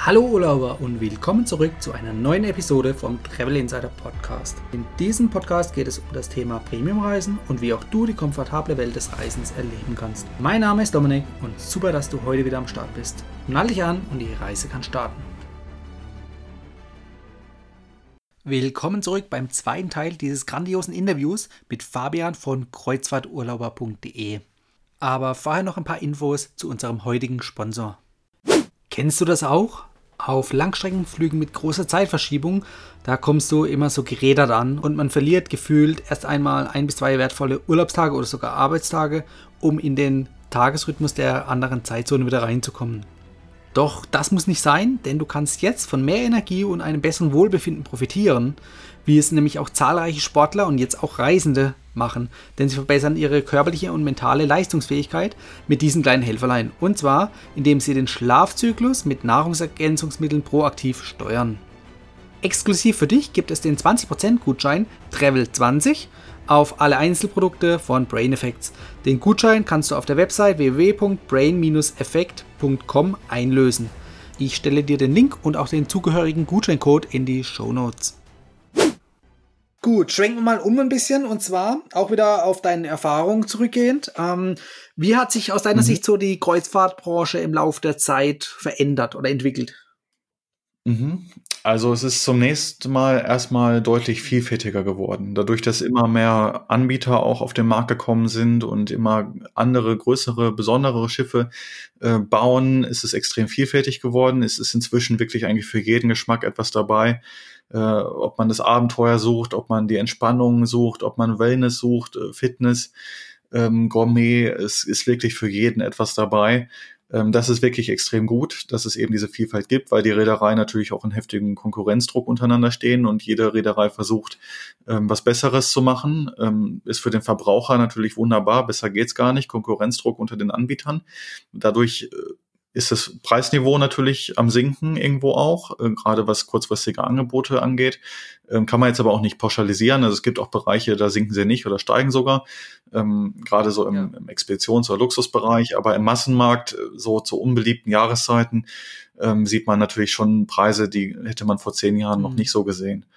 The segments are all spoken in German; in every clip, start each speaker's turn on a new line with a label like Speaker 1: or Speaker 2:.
Speaker 1: Hallo Urlauber und willkommen zurück zu einer neuen Episode vom Travel Insider Podcast. In diesem Podcast geht es um das Thema Premiumreisen und wie auch du die komfortable Welt des Reisens erleben kannst. Mein Name ist Dominik und super, dass du heute wieder am Start bist. Nall dich an und die Reise kann starten. Willkommen zurück beim zweiten Teil dieses grandiosen Interviews mit Fabian von kreuzfahrturlauber.de. Aber vorher noch ein paar Infos zu unserem heutigen Sponsor. Kennst du das auch? Auf Langstreckenflügen mit großer Zeitverschiebung, da kommst du immer so gerädert an und man verliert gefühlt erst einmal 1 bis 2 wertvolle Urlaubstage oder sogar Arbeitstage, um in den Tagesrhythmus der anderen Zeitzone wieder reinzukommen. Doch das muss nicht sein, denn du kannst jetzt von mehr Energie und einem besseren Wohlbefinden profitieren, wie es nämlich auch zahlreiche Sportler und jetzt auch Reisende machen, denn sie verbessern ihre körperliche und mentale Leistungsfähigkeit mit diesen kleinen Helferlein, und zwar indem sie den Schlafzyklus mit Nahrungsergänzungsmitteln proaktiv steuern. Exklusiv für dich gibt es den 20% Gutschein Travel20 auf alle Einzelprodukte von Brain Effects. Den Gutschein kannst du auf der Website www.brain-effect.com einlösen. Ich stelle dir den Link und auch den zugehörigen Gutscheincode in die Shownotes. Gut, schwenken wir mal um ein bisschen und zwar auch wieder auf deine Erfahrungen zurückgehend. Wie hat sich aus deiner Sicht so die Kreuzfahrtbranche im Laufe der Zeit verändert oder entwickelt?
Speaker 2: Also es ist zunächst mal erstmal deutlich vielfältiger geworden. Dadurch, dass immer mehr Anbieter auch auf den Markt gekommen sind und immer andere, größere, besondere Schiffe bauen, ist es extrem vielfältig geworden. Es ist inzwischen wirklich eigentlich für jeden Geschmack etwas dabei. Ob man das Abenteuer sucht, ob man die Entspannung sucht, ob man Wellness sucht, Fitness, Gourmet, es ist wirklich für jeden etwas dabei. Das ist wirklich extrem gut, dass es eben diese Vielfalt gibt, weil die Reedereien natürlich auch in heftigen Konkurrenzdruck untereinander stehen und jede Reederei versucht, was Besseres zu machen. Ist für den Verbraucher natürlich wunderbar, besser geht's gar nicht, Konkurrenzdruck unter den Anbietern. Dadurch ist das Preisniveau natürlich am Sinken irgendwo auch, gerade was kurzfristige Angebote angeht. Kann man jetzt aber auch nicht pauschalisieren. Also es gibt auch Bereiche, da sinken sie nicht oder steigen sogar, gerade so im Expeditions- oder Luxusbereich. Aber im Massenmarkt, so zu unbeliebten Jahreszeiten, sieht man natürlich schon Preise, die hätte man vor 10 Jahren noch nicht so gesehen.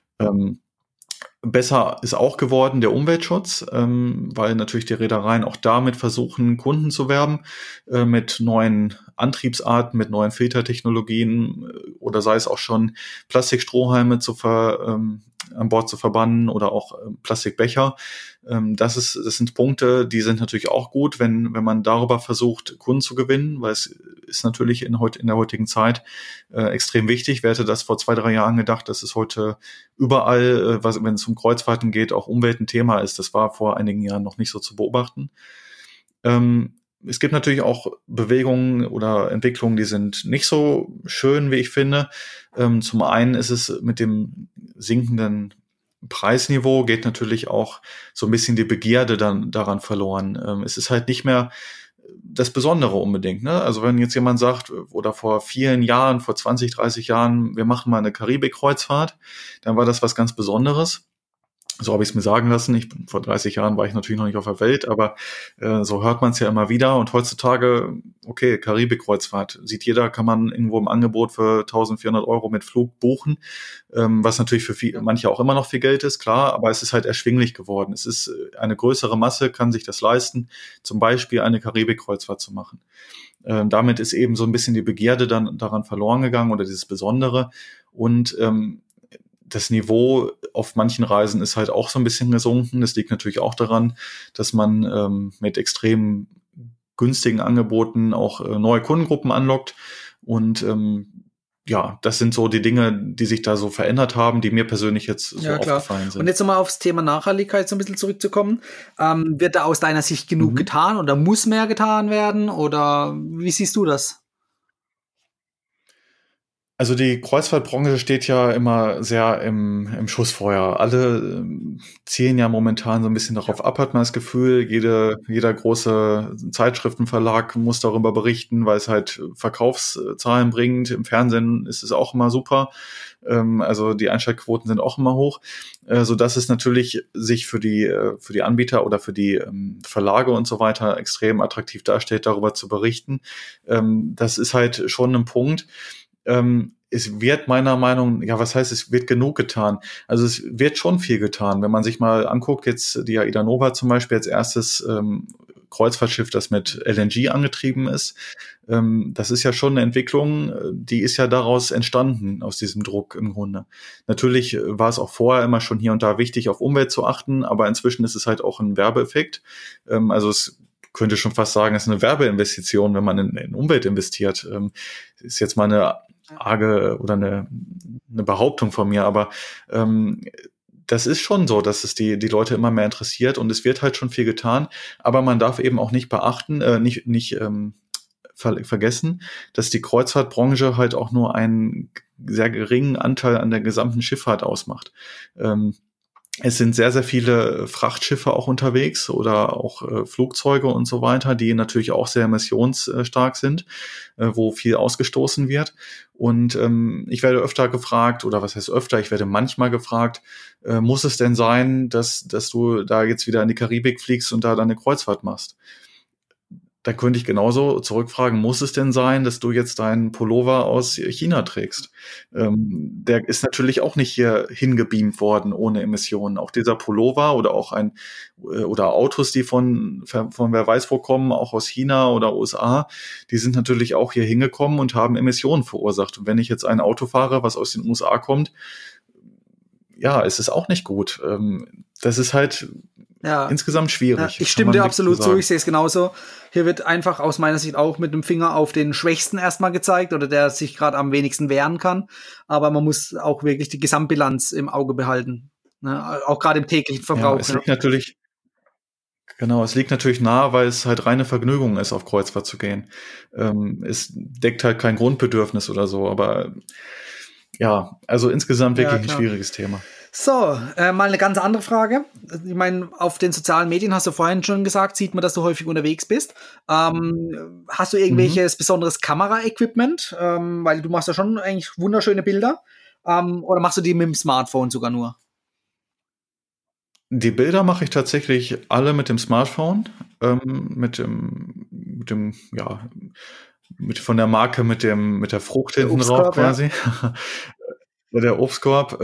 Speaker 2: Besser ist auch geworden der Umweltschutz, weil natürlich die Reedereien auch damit versuchen, Kunden zu werben, mit neuen Antriebsarten, mit neuen Filtertechnologien oder sei es auch schon Plastikstrohhalme an Bord zu verbannen oder auch Plastikbecher. Das sind Punkte, die sind natürlich auch gut, wenn man darüber versucht, Kunden zu gewinnen, weil es ist natürlich in der heutigen Zeit extrem wichtig. Wer hätte das vor 2, 3 Jahren gedacht, dass es heute überall, wenn es um Kreuzfahrten geht, auch Umwelt ein Thema ist. Das war vor einigen Jahren noch nicht so zu beobachten. Es gibt natürlich auch Bewegungen oder Entwicklungen, die sind nicht so schön, wie ich finde. Zum einen ist es mit dem sinkenden Preisniveau geht natürlich auch so ein bisschen die Begierde dann daran verloren. Es ist halt nicht mehr das Besondere unbedingt, ne? Also wenn jetzt jemand sagt, oder vor vielen Jahren, vor 20, 30 Jahren, wir machen mal eine Karibik-Kreuzfahrt, dann war das was ganz Besonderes. So habe ich es mir sagen lassen. Vor 30 Jahren war ich natürlich noch nicht auf der Welt, aber so hört man es ja immer wieder. Und heutzutage, okay, Karibik-Kreuzfahrt, sieht jeder, kann man irgendwo im Angebot für 1.400 € mit Flug buchen, was natürlich für manche auch immer noch viel Geld ist, klar, aber es ist halt erschwinglich geworden. Es ist eine größere Masse, kann sich das leisten, zum Beispiel eine Karibik-Kreuzfahrt zu machen. Damit ist eben so ein bisschen die Begierde dann daran verloren gegangen oder dieses Besondere. Und das Niveau auf manchen Reisen ist halt auch so ein bisschen gesunken. Das liegt natürlich auch daran, dass man mit extrem günstigen Angeboten auch neue Kundengruppen anlockt. Und das sind so die Dinge, die sich da so verändert haben, die mir persönlich jetzt so aufgefallen sind.
Speaker 1: Und jetzt nochmal aufs Thema Nachhaltigkeit so ein bisschen zurückzukommen. Wird da aus deiner Sicht genug getan oder muss mehr getan werden? Oder wie siehst du das?
Speaker 2: Also die Kreuzfahrtbranche steht ja immer sehr im Schussfeuer. Alle zielen ja momentan so ein bisschen darauf ab, hat man das Gefühl. Jeder große Zeitschriftenverlag muss darüber berichten, weil es halt Verkaufszahlen bringt. Im Fernsehen ist es auch immer super. Also die Einschaltquoten sind auch immer hoch, sodass es natürlich sich für die Anbieter oder für die Verlage und so weiter extrem attraktiv darstellt, darüber zu berichten. Das ist halt schon ein Punkt. Es wird meiner Meinung, ja, was heißt, es wird genug getan? Also es wird schon viel getan. Wenn man sich mal anguckt, jetzt die Aida Nova zum Beispiel als erstes Kreuzfahrtschiff, das mit LNG angetrieben ist, das ist ja schon eine Entwicklung, die ist ja daraus entstanden, aus diesem Druck im Grunde. Natürlich war es auch vorher immer schon hier und da wichtig, auf Umwelt zu achten, aber inzwischen ist es halt auch ein Werbeeffekt. Also es könnte schon fast sagen, es ist eine Werbeinvestition, wenn man in Umwelt investiert. Ist jetzt mal eine arge oder eine Behauptung von mir, aber das ist schon so, dass es die Leute immer mehr interessiert und es wird halt schon viel getan, aber man darf eben auch nicht vergessen, dass die Kreuzfahrtbranche halt auch nur einen sehr geringen Anteil an der gesamten Schifffahrt ausmacht. Es sind sehr, sehr viele Frachtschiffe auch unterwegs oder auch Flugzeuge und so weiter, die natürlich auch sehr emissionsstark sind, wo viel ausgestoßen wird. Und ich werde öfter gefragt, oder was heißt öfter, ich werde manchmal gefragt, muss es denn sein, dass du da jetzt wieder in die Karibik fliegst und da deine Kreuzfahrt machst? Da könnte ich genauso zurückfragen, muss es denn sein, dass du jetzt deinen Pullover aus China trägst? Der ist natürlich auch nicht hier hingebeamt worden ohne Emissionen. Auch dieser Pullover oder auch oder Autos, die von wer weiß wo kommen, auch aus China oder USA, die sind natürlich auch hier hingekommen und haben Emissionen verursacht. Und wenn ich jetzt ein Auto fahre, was aus den USA kommt, ja, es ist auch nicht gut. Das ist halt insgesamt schwierig.
Speaker 1: Ich stimme dir absolut zu, ich sehe es genauso. Hier wird einfach aus meiner Sicht auch mit dem Finger auf den Schwächsten erstmal gezeigt oder der sich gerade am wenigsten wehren kann. Aber man muss auch wirklich die Gesamtbilanz im Auge behalten. Ne? Auch gerade im täglichen Verbrauch.
Speaker 2: Ja, es liegt natürlich nahe, weil es halt reine Vergnügung ist, auf Kreuzfahrt zu gehen. Es deckt halt kein Grundbedürfnis oder so, aber ja, also insgesamt wirklich ein schwieriges Thema.
Speaker 1: So, mal eine ganz andere Frage. Ich meine, auf den sozialen Medien hast du vorhin schon gesagt, sieht man, dass du häufig unterwegs bist. Hast du irgendwelches besonderes Kameraequipment? Weil du machst ja schon eigentlich wunderschöne Bilder. Oder machst du die mit dem Smartphone sogar nur?
Speaker 2: Die Bilder mache ich tatsächlich alle mit dem Smartphone, von der Marke mit der Frucht hinten drauf quasi. Ja. Der Obstkorb.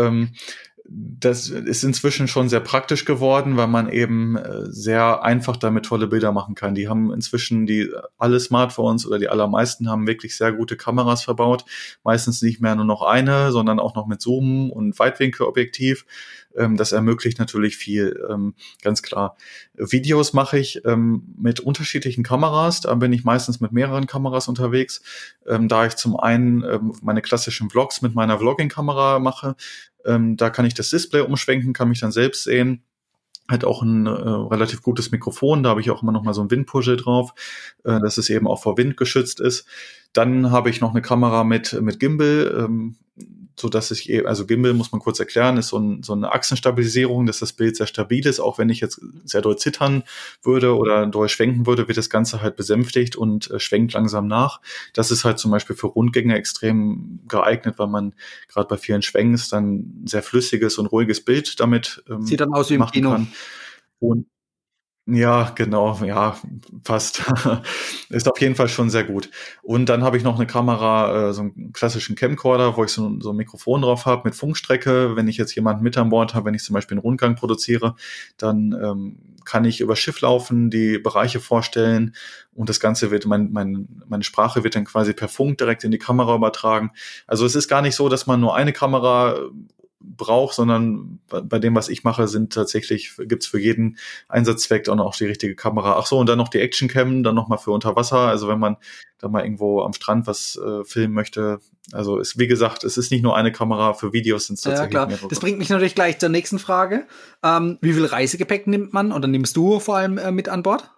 Speaker 2: Das ist inzwischen schon sehr praktisch geworden, weil man eben sehr einfach damit tolle Bilder machen kann. Die haben inzwischen alle Smartphones oder die allermeisten haben wirklich sehr gute Kameras verbaut. Meistens nicht mehr nur noch eine, sondern auch noch mit Zoom und Weitwinkelobjektiv. Das ermöglicht natürlich viel, ganz klar. Videos mache ich mit unterschiedlichen Kameras. Da bin ich meistens mit mehreren Kameras unterwegs, da ich zum einen meine klassischen Vlogs mit meiner Vlogging-Kamera mache. Da kann ich das Display umschwenken, kann mich dann selbst sehen. Hat auch ein relativ gutes Mikrofon, da habe ich auch immer noch mal so ein Windpuschel drauf, dass es eben auch vor Wind geschützt ist. Dann habe ich noch eine Kamera mit Gimbal, so dass also Gimbal muss man kurz erklären, ist so eine Achsenstabilisierung, dass das Bild sehr stabil ist, auch wenn ich jetzt sehr doll zittern würde oder doll schwenken würde, wird das Ganze halt besänftigt und schwenkt langsam nach. Das ist halt zum Beispiel für Rundgänge extrem geeignet, weil man gerade bei vielen Schwenks dann sehr flüssiges und ruhiges Bild damit
Speaker 1: sieht dann aus wie im Kino.
Speaker 2: Kann. Und ja, genau, ja, fast. Ist auf jeden Fall schon sehr gut. Und dann habe ich noch eine Kamera, so einen klassischen Camcorder, wo ich so ein Mikrofon drauf habe mit Funkstrecke. Wenn ich jetzt jemanden mit an Bord habe, wenn ich zum Beispiel einen Rundgang produziere, dann kann ich über Schiff laufen, die Bereiche vorstellen und das Ganze wird, meine Sprache wird dann quasi per Funk direkt in die Kamera übertragen. Also es ist gar nicht so, dass man nur eine Kamera braucht, sondern bei dem, was ich mache, gibt's für jeden Einsatzzweck auch noch die richtige Kamera. Ach so, und dann noch die Actioncam, dann nochmal für unter Wasser. Also wenn man da mal irgendwo am Strand was filmen möchte. Also wie gesagt, es ist nicht nur eine Kamera, für Videos sind es tatsächlich mehrere.
Speaker 1: Das bringt mich natürlich gleich zur nächsten Frage. Wie viel Reisegepäck nimmt man oder nimmst du vor allem mit an Bord?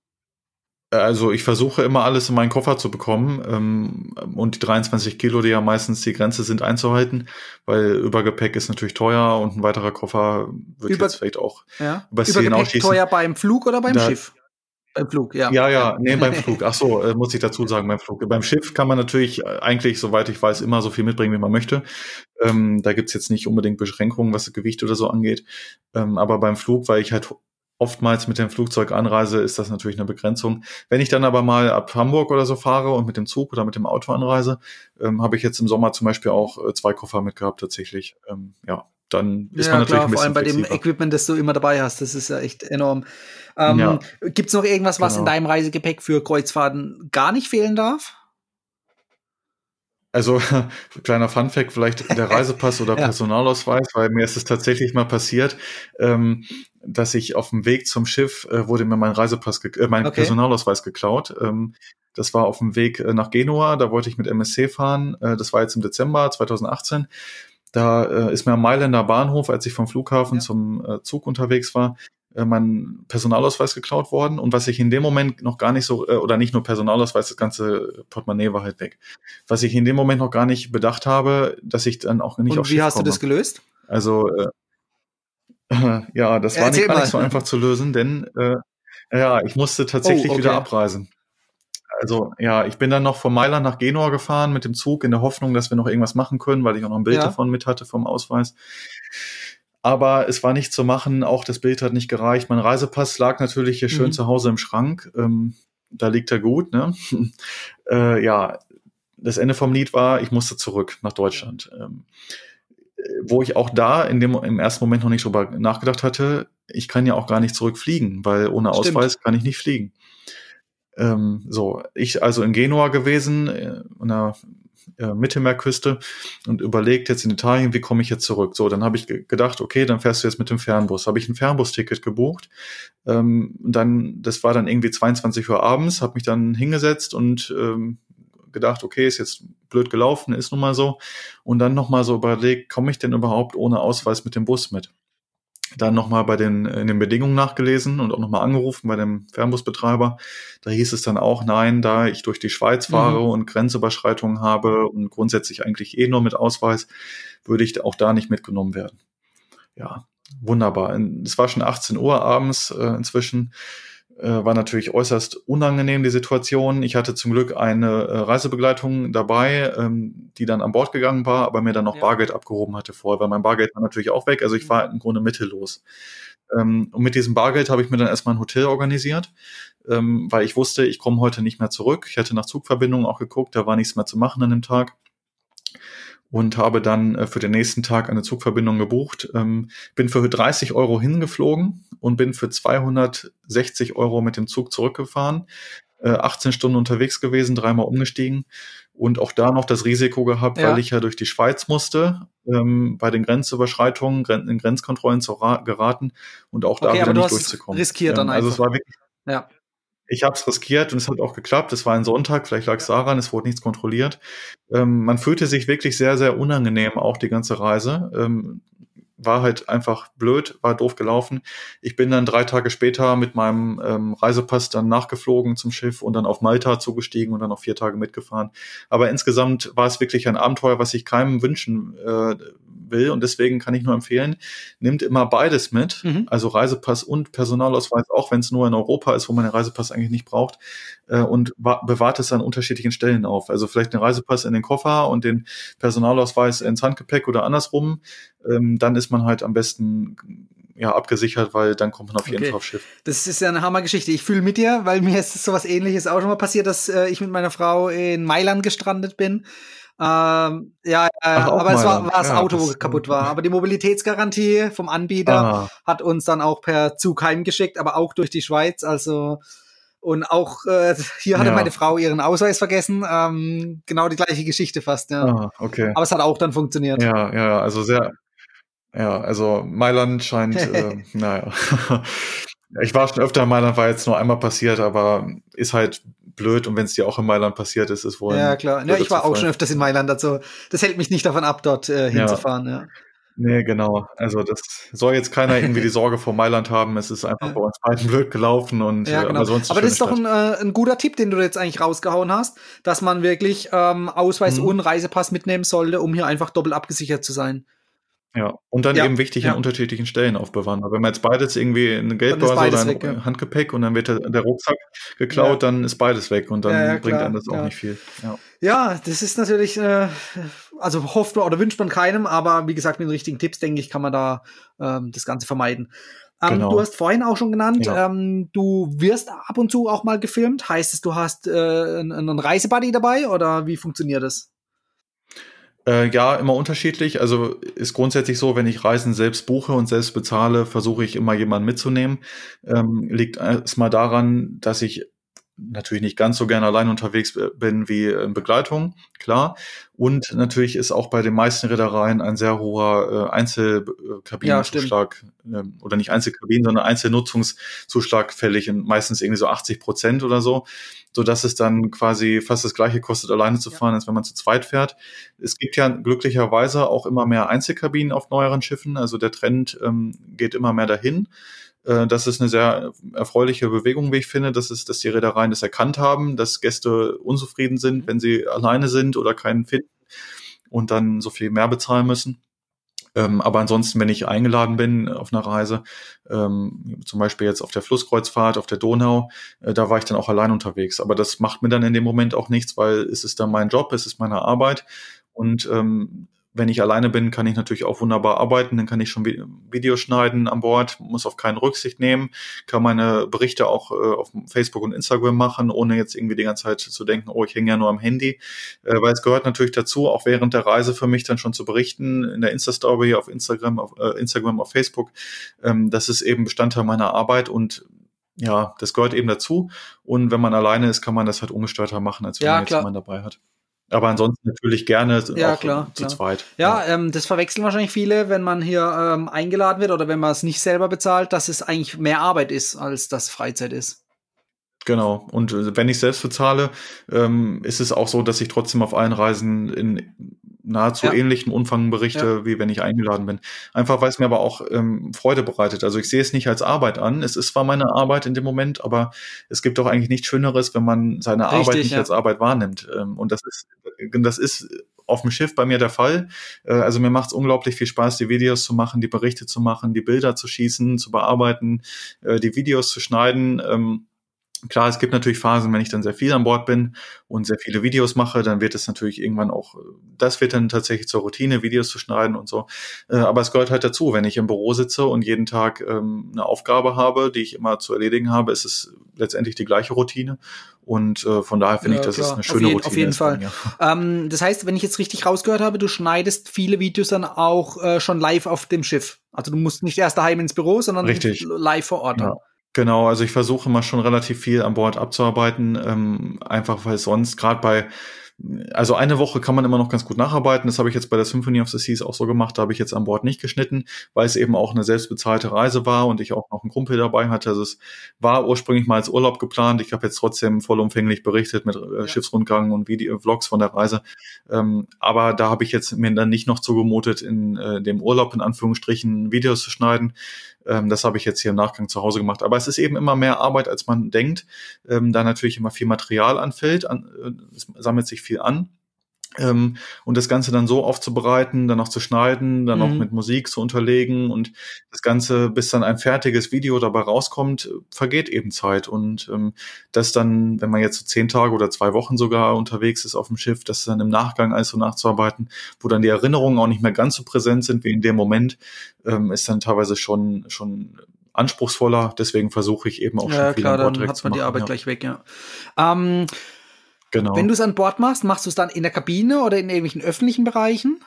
Speaker 2: Also ich versuche immer alles in meinen Koffer zu bekommen und die 23 Kilo, die ja meistens die Grenze sind, einzuhalten, weil Übergepäck ist natürlich teuer und ein weiterer Koffer wird jetzt vielleicht auch
Speaker 1: übers Ziel hinausschießen. Teuer beim Flug oder beim Schiff? Beim Flug, ja.
Speaker 2: Nee, beim Flug. Ach so, muss ich dazu sagen, beim Flug. Beim Schiff kann man natürlich eigentlich, soweit ich weiß, immer so viel mitbringen, wie man möchte. Da gibt's jetzt nicht unbedingt Beschränkungen, was das Gewicht oder so angeht. Aber beim Flug, weil ich halt oftmals mit dem Flugzeug anreise, ist das natürlich eine Begrenzung. Wenn ich dann aber mal ab Hamburg oder so fahre und mit dem Zug oder mit dem Auto anreise, habe ich jetzt im Sommer zum Beispiel auch 2 Koffer mitgehabt tatsächlich. Ja, dann ist man
Speaker 1: Ja,
Speaker 2: natürlich
Speaker 1: klar,
Speaker 2: ein
Speaker 1: vor allem
Speaker 2: bisschen
Speaker 1: bei dem
Speaker 2: flexibler.
Speaker 1: Equipment, das du immer dabei hast. Das ist ja echt enorm.
Speaker 2: Ja,
Speaker 1: Gibt's noch irgendwas, was in
Speaker 2: genau.
Speaker 1: deinem Reisegepäck für Kreuzfahrten gar nicht fehlen darf?
Speaker 2: Also, kleiner Funfact, vielleicht der Reisepass oder
Speaker 1: Ja,
Speaker 2: Personalausweis, weil mir ist es tatsächlich mal passiert, ähm, dass ich auf dem Weg zum Schiff wurde mir mein
Speaker 1: okay.
Speaker 2: Personalausweis geklaut. Das war auf dem Weg nach Genua, da wollte ich mit MSC fahren. Das war jetzt im Dezember 2018. Da ist mir am Mailänder Bahnhof, als ich vom Flughafen
Speaker 1: Ja.
Speaker 2: zum Zug unterwegs war, mein Personalausweis geklaut worden. Und was ich in dem Moment noch gar nicht so, oder nicht nur Personalausweis, das ganze Portemonnaie war halt weg. Was ich in dem Moment noch gar nicht bedacht habe, dass ich dann auch nicht aufs
Speaker 1: Und wie
Speaker 2: Schiff
Speaker 1: hast du das
Speaker 2: komme.
Speaker 1: gelöst?
Speaker 2: Also ja, das
Speaker 1: Ja,
Speaker 2: war nicht
Speaker 1: erzähl
Speaker 2: gar nicht
Speaker 1: mal.
Speaker 2: so einfach zu lösen, denn ja, ich musste
Speaker 1: Oh,
Speaker 2: tatsächlich wieder
Speaker 1: okay.
Speaker 2: abreisen. Also ja, ich bin dann noch von Mailand nach Genua gefahren mit dem Zug in der Hoffnung, dass wir noch irgendwas machen können, weil ich auch noch ein Bild
Speaker 1: Ja.
Speaker 2: davon mit hatte vom Ausweis. Aber es war nicht zu machen, auch das Bild hat nicht gereicht. Mein Reisepass lag natürlich hier schön
Speaker 1: Mhm.
Speaker 2: zu Hause im Schrank. Da liegt er gut, ne? Ja, das Ende vom Lied war, ich musste zurück nach Deutschland. Wo ich auch da im ersten Moment noch nicht drüber nachgedacht hatte, ich kann ja auch gar nicht zurückfliegen, weil ohne
Speaker 1: Stimmt.
Speaker 2: Ausweis kann ich nicht fliegen. So, ich also in Genua gewesen, an der Mittelmeerküste und überlegt jetzt in Italien, wie komme ich jetzt zurück? So, dann habe ich gedacht, okay, dann fährst du jetzt mit dem Fernbus. Habe ich ein Fernbusticket gebucht. Das war dann irgendwie 22 Uhr abends, habe mich dann hingesetzt und gedacht, okay, ist jetzt blöd gelaufen, ist nun mal so. Und dann nochmal so überlegt, komme ich denn überhaupt ohne Ausweis mit dem Bus mit? Dann nochmal in den Bedingungen nachgelesen und auch nochmal angerufen bei dem Fernbusbetreiber. Da hieß es dann auch, nein, da ich durch die Schweiz fahre
Speaker 1: Mhm.
Speaker 2: und Grenzüberschreitungen habe und grundsätzlich eigentlich nur mit Ausweis, würde ich auch da nicht mitgenommen werden. Ja, wunderbar. Es war schon 18 Uhr abends inzwischen. War natürlich äußerst unangenehm, die Situation. Ich hatte zum Glück eine Reisebegleitung dabei, die dann an Bord gegangen war, aber mir dann noch
Speaker 1: Ja.
Speaker 2: Bargeld abgehoben hatte vorher, weil mein Bargeld war natürlich auch weg. Also ich war im Grunde mittellos. Und mit diesem Bargeld habe ich mir dann erstmal ein Hotel organisiert, weil ich wusste, ich komme heute nicht mehr zurück. Ich hatte nach Zugverbindungen auch geguckt, da war nichts mehr zu machen an dem Tag und habe dann für den nächsten Tag eine Zugverbindung gebucht. Bin für 30 € hingeflogen und bin für 260 € mit dem Zug zurückgefahren. 18 Stunden unterwegs gewesen, dreimal umgestiegen und auch da noch das Risiko gehabt, weil
Speaker 1: Ja.
Speaker 2: ich ja durch die Schweiz musste, bei den Grenzüberschreitungen, in Grenzkontrollen zu geraten und auch da
Speaker 1: Okay,
Speaker 2: wieder
Speaker 1: aber du
Speaker 2: nicht
Speaker 1: hast es
Speaker 2: durchzukommen.
Speaker 1: riskiert dann
Speaker 2: Also es
Speaker 1: einfach.
Speaker 2: war wirklich,
Speaker 1: Ja.
Speaker 2: ich habe es riskiert und es hat auch geklappt. Es war ein Sonntag, vielleicht lag es daran, es wurde nichts kontrolliert. Man fühlte sich wirklich sehr, sehr unangenehm, auch die ganze Reise. War halt einfach blöd, war doof gelaufen. Ich bin dann 3 Tage später mit meinem Reisepass dann nachgeflogen zum Schiff und dann auf Malta zugestiegen und dann noch 4 Tage mitgefahren. Aber insgesamt war es wirklich ein Abenteuer, was ich keinem wünschen will und deswegen kann ich nur empfehlen, nimmt immer beides mit,
Speaker 1: Mhm.
Speaker 2: also Reisepass und Personalausweis, auch wenn es nur in Europa ist, wo man den Reisepass eigentlich nicht braucht, und bewahrt es an unterschiedlichen Stellen auf. Also vielleicht den Reisepass in den Koffer und den Personalausweis ins Handgepäck oder andersrum. Dann ist man halt am besten ja abgesichert, weil dann kommt man auf jeden
Speaker 1: Okay.
Speaker 2: Fall aufs Schiff.
Speaker 1: Das ist ja eine Hammergeschichte. Ich fühle mit dir, weil mir ist sowas Ähnliches auch schon mal passiert, dass ich mit meiner Frau in Mailand gestrandet bin. Ja,
Speaker 2: Ach, auch
Speaker 1: aber es war
Speaker 2: Mailand.
Speaker 1: das
Speaker 2: Ja,
Speaker 1: Auto, wo
Speaker 2: das
Speaker 1: kaputt war. Aber die Mobilitätsgarantie vom Anbieter
Speaker 2: ah,
Speaker 1: hat uns dann auch per Zug heimgeschickt, aber auch durch die Schweiz. Also und auch hier hatte meine
Speaker 2: ja,
Speaker 1: Frau ihren Ausweis vergessen. Genau die gleiche Geschichte fast, ja.
Speaker 2: okay.
Speaker 1: Aber es hat auch dann funktioniert.
Speaker 2: Ja, also also Mailand scheint, naja. Ich war schon öfter in Mailand, war jetzt nur einmal passiert, aber ist halt blöd und wenn es dir auch in Mailand passiert ist, ist wohl
Speaker 1: Ja,
Speaker 2: ein
Speaker 1: klar. Ja,
Speaker 2: blöder
Speaker 1: ich war auch
Speaker 2: Zufall.
Speaker 1: schon öfters in Mailand, also das hält mich nicht davon ab, dort
Speaker 2: Ja,
Speaker 1: hinzufahren, ja.
Speaker 2: ne, genau. Also das soll jetzt keiner irgendwie die Sorge vor Mailand haben. Es ist einfach
Speaker 1: Ja.
Speaker 2: bei uns beiden blöd gelaufen und
Speaker 1: Ja,
Speaker 2: aber
Speaker 1: genau.
Speaker 2: sonst 'ne
Speaker 1: Aber das
Speaker 2: schöne
Speaker 1: ist doch
Speaker 2: Stadt.
Speaker 1: ein guter Tipp, den du jetzt eigentlich rausgehauen hast, dass man wirklich Ausweis
Speaker 2: Mhm.
Speaker 1: und Reisepass mitnehmen sollte, um hier einfach doppelt abgesichert zu sein.
Speaker 2: Ja, und dann
Speaker 1: Ja,
Speaker 2: eben wichtig an
Speaker 1: ja.
Speaker 2: unterschiedlichen Stellen aufbewahren. Weil wenn man jetzt beides irgendwie in 'ne
Speaker 1: Dann ist
Speaker 2: Geldbörse oder
Speaker 1: beides
Speaker 2: in
Speaker 1: weg, ja.
Speaker 2: Handgepäck und dann wird der Rucksack
Speaker 1: Ja,
Speaker 2: geklaut, dann ist beides weg und
Speaker 1: ja, ja,
Speaker 2: dann bringt einem
Speaker 1: klar,
Speaker 2: das auch
Speaker 1: klar.
Speaker 2: nicht viel. Ja.
Speaker 1: Ja, das ist natürlich, also hofft man oder wünscht man keinem, aber wie gesagt, mit den richtigen Tipps, denke ich, kann man da das Ganze vermeiden.
Speaker 2: Genau.
Speaker 1: Du hast vorhin auch schon genannt,
Speaker 2: Ja.
Speaker 1: du wirst ab und zu auch mal gefilmt. Heißt es, du hast einen Reisebuddy dabei oder wie funktioniert das?
Speaker 2: Ja, immer unterschiedlich. Also ist grundsätzlich so, wenn ich Reisen selbst buche und selbst bezahle, versuche ich immer jemanden mitzunehmen. Liegt erstmal daran, dass ich natürlich nicht ganz so gerne allein unterwegs bin wie in Begleitung, klar. Und natürlich ist auch bei den meisten Reedereien ein sehr hoher
Speaker 1: Ja, stimmt.
Speaker 2: Einzelkabinenzuschlag, oder nicht Einzelkabinen, sondern Einzelnutzungszuschlag fällig, in meistens irgendwie so 80% oder so, sodass es dann quasi fast das Gleiche kostet, alleine zu
Speaker 1: Ja.
Speaker 2: fahren, als wenn man zu zweit fährt. Es gibt ja glücklicherweise auch immer mehr Einzelkabinen auf neueren Schiffen, also der Trend geht immer mehr dahin. Das ist eine sehr erfreuliche Bewegung, wie ich finde, dass die Reedereien das erkannt haben, dass Gäste unzufrieden sind, wenn sie alleine sind oder keinen finden und dann so viel mehr bezahlen müssen. Aber ansonsten, wenn ich eingeladen bin auf einer Reise, zum Beispiel jetzt auf der Flusskreuzfahrt, auf der Donau, da war ich dann auch allein unterwegs. Aber das macht mir dann in dem Moment auch nichts, weil es ist dann mein Job, es ist meine Arbeit. Und wenn ich alleine bin, kann ich natürlich auch wunderbar arbeiten. Dann kann ich schon Videos schneiden an Bord, muss auf keinen Rücksicht nehmen, kann meine Berichte auch auf Facebook und Instagram machen, ohne jetzt irgendwie die ganze Zeit zu denken, oh, ich hänge ja nur am Handy. Weil es gehört natürlich dazu, auch während der Reise für mich dann schon zu berichten, in der Insta-Story, auf Instagram, auf Facebook. Das ist eben Bestandteil meiner Arbeit und ja, das gehört eben dazu. Und wenn man alleine ist, kann man das halt ungestörter machen, als wenn man
Speaker 1: Ja,
Speaker 2: jetzt
Speaker 1: klar.
Speaker 2: jemanden dabei hat. Aber ansonsten natürlich gerne
Speaker 1: Ja,
Speaker 2: auch
Speaker 1: klar,
Speaker 2: zu
Speaker 1: klar.
Speaker 2: zweit.
Speaker 1: Ja, das verwechseln wahrscheinlich viele, wenn man hier eingeladen wird oder wenn man es nicht selber bezahlt, dass es eigentlich mehr Arbeit ist, als das Freizeit ist.
Speaker 2: Genau. Und wenn ich selbst bezahle, ist es auch so, dass ich trotzdem auf allen Reisen in nahezu
Speaker 1: Ja,
Speaker 2: ähnlichem Umfang
Speaker 1: ja.
Speaker 2: berichte, wie wenn ich eingeladen bin. Einfach weil es mir aber auch Freude bereitet. Also ich sehe es nicht als Arbeit an. Es ist zwar meine Arbeit in dem Moment, aber es gibt doch eigentlich nichts Schöneres, wenn man seine Arbeit
Speaker 1: Richtig,
Speaker 2: nicht
Speaker 1: ja.
Speaker 2: als Arbeit wahrnimmt. Und das ist auf dem Schiff bei mir der Fall. Also mir macht es unglaublich viel Spaß, die Videos zu machen, die Berichte zu machen, die Bilder zu schießen, zu bearbeiten, die Videos zu schneiden. Klar, es gibt natürlich Phasen, wenn ich dann sehr viel an Bord bin und sehr viele Videos mache, dann wird es natürlich irgendwann auch, das wird dann tatsächlich zur Routine, Videos zu schneiden und so. Aber es gehört halt dazu, wenn ich im Büro sitze und jeden Tag eine Aufgabe habe, die ich immer zu erledigen habe, ist es letztendlich die gleiche Routine. Und von daher finde ich,
Speaker 1: Ja,
Speaker 2: dass es
Speaker 1: klar,
Speaker 2: eine schöne
Speaker 1: auf
Speaker 2: Routine
Speaker 1: jeden
Speaker 2: ist bei
Speaker 1: Fall.
Speaker 2: mir.
Speaker 1: Das heißt, wenn ich jetzt richtig rausgehört habe, du schneidest viele Videos dann auch schon live auf dem Schiff. Also du musst nicht erst daheim ins Büro, sondern
Speaker 2: Richtig.
Speaker 1: live vor Ort
Speaker 2: Ja,
Speaker 1: dann.
Speaker 2: genau. Also ich versuche immer schon relativ viel an Bord abzuarbeiten, einfach weil sonst gerade also eine Woche kann man immer noch ganz gut nacharbeiten. Das habe ich jetzt bei der Symphony of the Seas auch so gemacht. Da habe ich jetzt an Bord nicht geschnitten, weil es eben auch eine selbstbezahlte Reise war und ich auch noch einen Kumpel dabei hatte. Also es war ursprünglich mal als Urlaub geplant. Ich habe jetzt trotzdem vollumfänglich berichtet mit
Speaker 1: Ja.
Speaker 2: Schiffsrundgang und Vlogs von der Reise. Aber da habe ich jetzt mir dann nicht noch zugemutet, in dem Urlaub in Anführungsstrichen Videos zu schneiden. Das habe ich jetzt hier im Nachgang zu Hause gemacht. Aber es ist eben immer mehr Arbeit, als man denkt, da natürlich immer viel Material anfällt, es sammelt sich viel an. Und das Ganze dann so aufzubereiten, dann noch zu schneiden, dann noch
Speaker 1: Mhm.
Speaker 2: mit Musik zu unterlegen und das Ganze, bis dann ein fertiges Video dabei rauskommt, vergeht eben Zeit. Und das dann, wenn man jetzt so 10 Tage oder 2 Wochen sogar unterwegs ist auf dem Schiff, das dann im Nachgang alles so nachzuarbeiten, wo dann die Erinnerungen auch nicht mehr ganz so präsent sind wie in dem Moment, ist dann teilweise schon anspruchsvoller. Deswegen versuche ich eben auch schon
Speaker 1: Ja,
Speaker 2: viel
Speaker 1: klar,
Speaker 2: an Bord
Speaker 1: dann
Speaker 2: direkt
Speaker 1: hat
Speaker 2: zu
Speaker 1: man die
Speaker 2: machen.
Speaker 1: Arbeit
Speaker 2: Ja,
Speaker 1: gleich weg, ja. Ähm, Wenn du
Speaker 2: genau.
Speaker 1: es an Bord machst, machst du es dann in der Kabine oder in irgendwelchen öffentlichen Bereichen?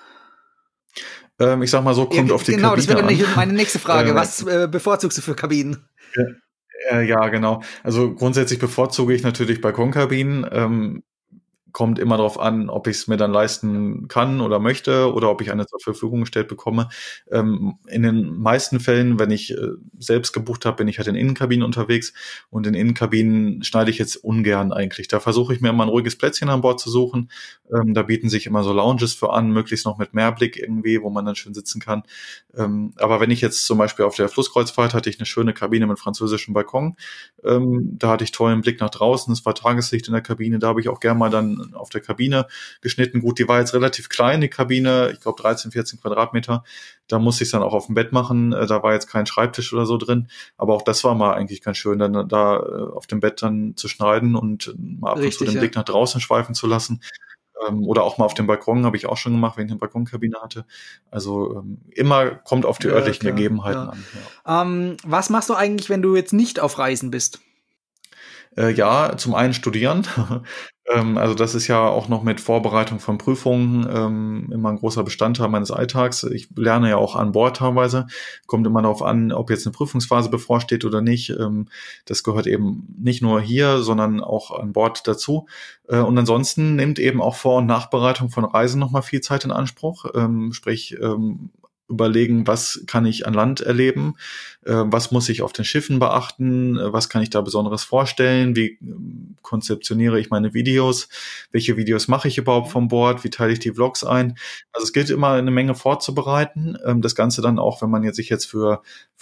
Speaker 2: Ich sag mal so,
Speaker 1: Ja,
Speaker 2: kommt auf die
Speaker 1: genau, das wäre
Speaker 2: Kabine
Speaker 1: dann
Speaker 2: an.
Speaker 1: meine nächste Frage.
Speaker 2: Äh,
Speaker 1: Was bevorzugst du für Kabinen?
Speaker 2: ja, genau. Also grundsätzlich bevorzuge ich natürlich Balkonkabinen. Kommt immer darauf an, ob ich es mir dann leisten kann oder möchte oder ob ich eine zur Verfügung gestellt bekomme. In den meisten Fällen, wenn ich selbst gebucht habe, bin ich halt in Innenkabinen unterwegs und in Innenkabinen schneide ich jetzt ungern eigentlich. Da versuche ich mir immer ein ruhiges Plätzchen an Bord zu suchen. Da bieten sich immer so Lounges für an, möglichst noch mit Mehrblick irgendwie, wo man dann schön sitzen kann. Aber wenn ich jetzt zum Beispiel auf der Flusskreuzfahrt hatte ich eine schöne Kabine mit französischem Balkon. Da hatte ich tollen Blick nach draußen, es war Tageslicht in der Kabine, da habe ich auch gerne mal dann auf der Kabine geschnitten. Gut, die war jetzt relativ klein, die Kabine, ich glaube 13, 14 Quadratmeter. Da musste ich es dann auch auf dem Bett machen, da war jetzt kein Schreibtisch oder so drin, aber auch das war mal eigentlich ganz schön, dann da auf dem Bett dann zu schneiden und mal ab und zu
Speaker 1: Richtig,
Speaker 2: den
Speaker 1: ja.
Speaker 2: Blick nach draußen schweifen zu lassen. oder auch mal auf dem Balkon, habe ich auch schon gemacht, wenn ich eine Balkonkabine hatte. Also immer kommt auf die örtlichen Gegebenheiten an.
Speaker 1: Ja. Was machst du eigentlich, wenn du jetzt nicht auf Reisen bist?
Speaker 2: Ja, zum einen studieren. Also das ist ja auch noch mit Vorbereitung von Prüfungen immer ein großer Bestandteil meines Alltags. Ich lerne ja auch an Bord teilweise. Kommt immer darauf an, ob jetzt eine Prüfungsphase bevorsteht oder nicht. Das gehört eben nicht nur hier, sondern auch an Bord dazu. Und ansonsten nimmt eben auch Vor- und Nachbereitung von Reisen nochmal viel Zeit in Anspruch. Sprich, überlegen, was kann ich an Land erleben, was muss ich auf den Schiffen beachten, was kann ich da Besonderes vorstellen, wie konzeptioniere ich meine Videos, welche Videos mache ich überhaupt von Bord, wie teile ich die Vlogs ein. Also es gilt immer eine Menge vorzubereiten, das Ganze dann auch, wenn man sich jetzt für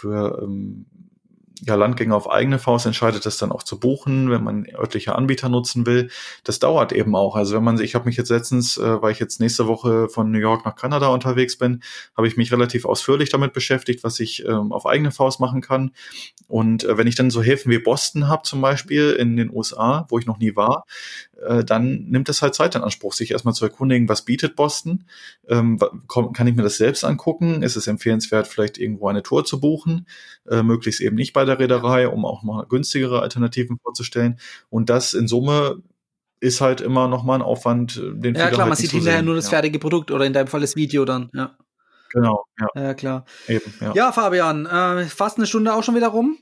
Speaker 2: Landgänge auf eigene Faust entscheidet, das dann auch zu buchen, wenn man örtliche Anbieter nutzen will. Das dauert eben auch. Also ich habe mich jetzt letztens, weil ich jetzt nächste Woche von New York nach Kanada unterwegs bin, habe ich mich relativ ausführlich damit beschäftigt, was ich auf eigene Faust machen kann. Und wenn ich dann so Häfen wie Boston habe zum Beispiel in den USA, wo ich noch nie war, dann nimmt es halt Zeit in Anspruch, sich erstmal zu erkundigen, was bietet Boston? Kann ich mir das selbst angucken? Ist es empfehlenswert, vielleicht irgendwo eine Tour zu buchen? Möglichst eben nicht bei der Reederei, um auch mal günstigere Alternativen vorzustellen. Und das in Summe ist halt immer noch mal ein Aufwand, den
Speaker 1: ja,
Speaker 2: viele
Speaker 1: klar,
Speaker 2: halt
Speaker 1: man sieht hinterher nur das fertige Produkt oder in deinem Fall das Video dann, ja.
Speaker 2: Genau, ja.
Speaker 1: Ja, klar.
Speaker 2: Eben, ja.
Speaker 1: Ja, Fabian, fast eine Stunde auch schon wieder rum.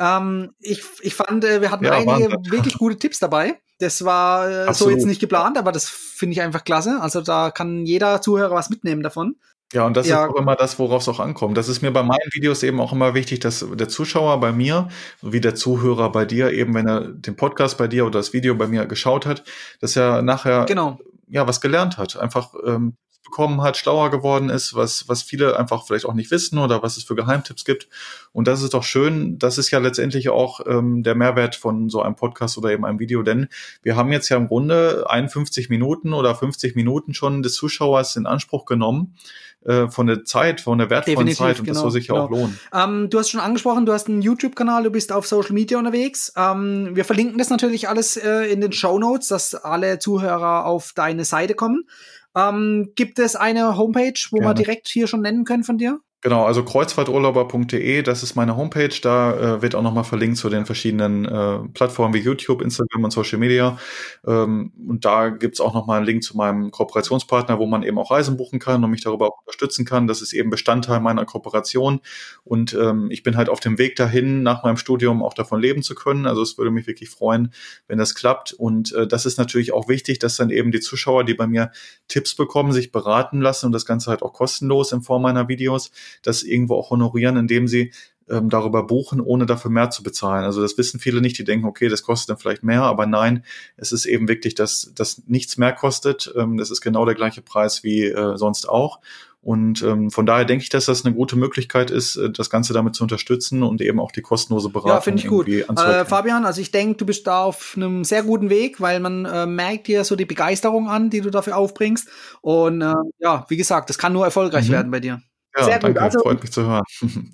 Speaker 1: Ich fand, wir hatten einige wirklich gute Tipps dabei. Das war so jetzt nicht geplant, aber das finde ich einfach klasse. Also da kann jeder Zuhörer was mitnehmen davon.
Speaker 2: Ja, und das ist auch immer das, worauf es auch ankommt. Das ist mir bei meinen Videos eben auch immer wichtig, dass der Zuschauer bei mir, wie der Zuhörer bei dir, eben wenn er den Podcast bei dir oder das Video bei mir geschaut hat, dass er nachher was gelernt hat, einfach bekommen hat, schlauer geworden ist, was viele einfach vielleicht auch nicht wissen oder was es für Geheimtipps gibt. Und das ist doch schön. Das ist ja letztendlich auch der Mehrwert von so einem Podcast oder eben einem Video, denn wir haben jetzt ja im Grunde 51 Minuten oder 50 Minuten schon des Zuschauers in Anspruch genommen, von der Zeit, von der wertvollen Zeit, und das soll sich ja auch lohnen.
Speaker 1: Du hast schon angesprochen, du hast einen YouTube-Kanal, du bist auf Social Media unterwegs. Wir verlinken das natürlich alles in den Shownotes, dass alle Zuhörer auf deine Seite kommen. Gibt es eine Homepage, wo wir direkt hier schon nennen können von dir?
Speaker 2: Genau, also kreuzfahrturlauber.de, das ist meine Homepage. Da wird auch nochmal verlinkt zu den verschiedenen Plattformen wie YouTube, Instagram und Social Media. Und da gibt's auch nochmal einen Link zu meinem Kooperationspartner, wo man eben auch Reisen buchen kann und mich darüber auch unterstützen kann. Das ist eben Bestandteil meiner Kooperation. Und ich bin halt auf dem Weg dahin, nach meinem Studium auch davon leben zu können. Also es würde mich wirklich freuen, wenn das klappt. Und das ist natürlich auch wichtig, dass dann eben die Zuschauer, die bei mir Tipps bekommen, sich beraten lassen und das Ganze halt auch kostenlos in Form meiner Videos, das irgendwo auch honorieren, indem sie darüber buchen, ohne dafür mehr zu bezahlen. Also das wissen viele nicht, die denken, okay, das kostet dann vielleicht mehr, aber nein, es ist eben wichtig, dass das nichts mehr kostet. Das ist genau der gleiche Preis wie sonst auch. Und von daher denke ich, dass das eine gute Möglichkeit ist, das Ganze damit zu unterstützen und eben auch die kostenlose Beratung
Speaker 1: finde ich gut. Fabian, also ich denke, du bist da auf einem sehr guten Weg, weil man merkt dir so die Begeisterung an, die du dafür aufbringst. Und wie gesagt, das kann nur erfolgreich werden bei dir.
Speaker 2: Ja, sehr gut. Danke, freut mich zu hören.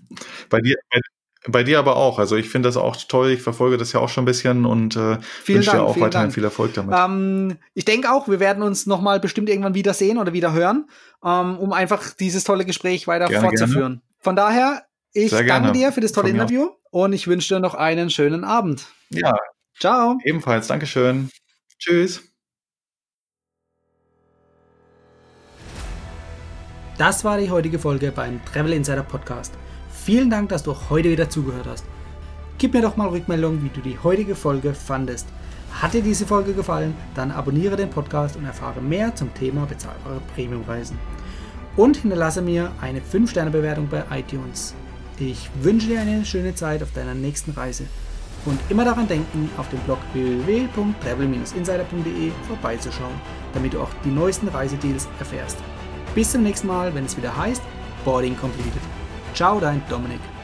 Speaker 2: Bei dir aber auch. Also ich finde das auch toll. Ich verfolge das ja auch schon ein bisschen und wünsche dir auch weiterhin viel Erfolg damit.
Speaker 1: Ich denke auch, wir werden uns nochmal bestimmt irgendwann wieder sehen oder wieder hören, um einfach dieses tolle Gespräch weiter fortzuführen. Gerne. Von daher, ich danke dir für das tolle Interview und ich wünsche dir noch einen schönen Abend.
Speaker 2: Ja.
Speaker 1: Ciao.
Speaker 2: Ebenfalls. Dankeschön. Tschüss.
Speaker 1: Das war die heutige Folge beim Travel Insider Podcast. Vielen Dank, dass du heute wieder zugehört hast. Gib mir doch mal Rückmeldung, wie du die heutige Folge fandest. Hat dir diese Folge gefallen, dann abonniere den Podcast und erfahre mehr zum Thema bezahlbare Premiumreisen. Und hinterlasse mir eine 5-Sterne-Bewertung bei iTunes. Ich wünsche dir eine schöne Zeit auf deiner nächsten Reise. Und immer daran denken, auf dem Blog www.travel-insider.de vorbeizuschauen, damit du auch die neuesten Reisedeals erfährst. Bis zum nächsten Mal, wenn es wieder heißt Boarding Completed. Ciao, dein Dominik.